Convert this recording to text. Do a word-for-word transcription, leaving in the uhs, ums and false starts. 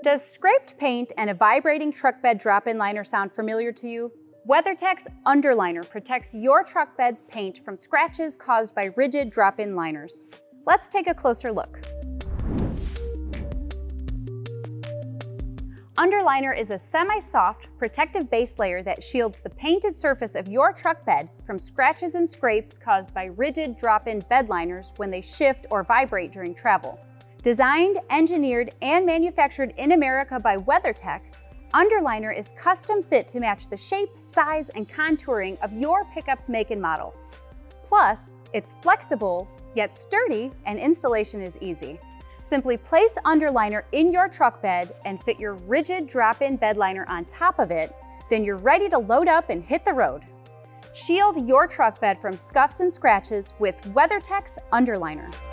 Does scraped paint and a vibrating truck bed drop-in liner sound familiar to you? WeatherTech's Underliner protects your truck bed's paint from scratches caused by rigid drop-in liners. Let's take a closer look. Underliner is a semi-soft, protective base layer that shields the painted surface of your truck bed from scratches and scrapes caused by rigid drop-in bed liners when they shift or vibrate during travel. Designed, engineered, and manufactured in America by WeatherTech, Underliner is custom fit to match the shape, size, and contouring of your pickup's make and model. Plus, it's flexible, yet sturdy, and installation is easy. Simply place Underliner in your truck bed and fit your rigid drop-in bed liner on top of it, then you're ready to load up and hit the road. Shield your truck bed from scuffs and scratches with WeatherTech's Underliner.